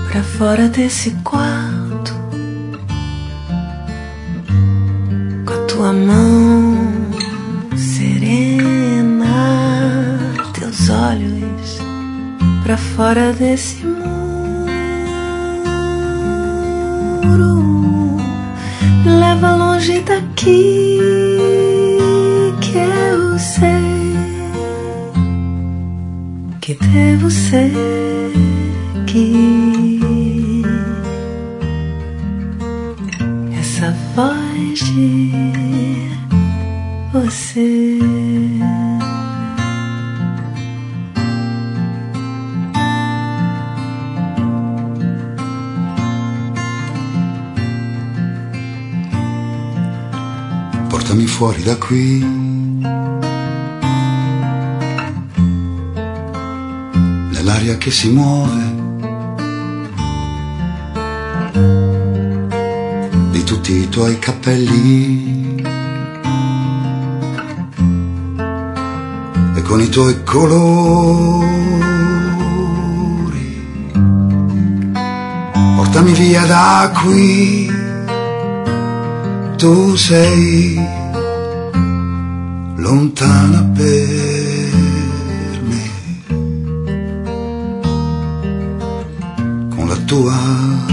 pra fora desse quarto, com a tua mão serena, teus olhos pra fora desse muro. Me leva longe daqui, que eu sei que devo seguir essa voz de você. Portami fuori da qui, nell'aria che si muove, di tutti i tuoi cappelli e con i tuoi colori. Portami via da qui, tu sei lontana per me, con la tua